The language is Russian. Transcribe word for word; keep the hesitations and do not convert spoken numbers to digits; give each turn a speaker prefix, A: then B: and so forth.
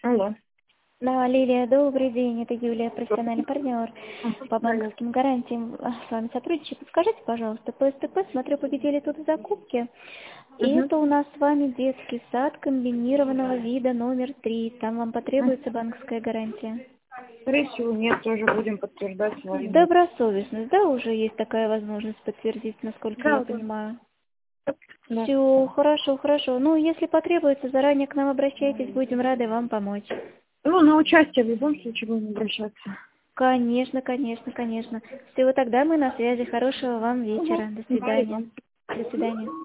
A: Алло.
B: Да, Лилия, добрый день. Это Юлия, профессиональный партнер по
A: Да, я-
B: банковским гарантиям. А, С вами сотрудничаю. Подскажите, пожалуйста, по СТП, смотрю, победили тут в закупке. И
A: Мгм.
B: это у нас с вами детский сад комбинированного вида номер три. Там вам
A: М.
B: потребуется банковская гарантия.
A: Скорее всего, нет, тоже будем подтверждать свои нет.
B: Добросовестность, да, уже есть такая возможность подтвердить, насколько я
A: Да, да.
B: понимаю.
A: Да.
B: Все, хорошо, хорошо. Ну, если потребуется, заранее к нам обращайтесь, будем рады вам помочь.
A: Ну, на участие в любом случае будем обращаться.
B: Конечно, конечно, конечно. Всего тогда мы на связи. Хорошего вам вечера. До
A: Угу.
B: свидания. До свидания.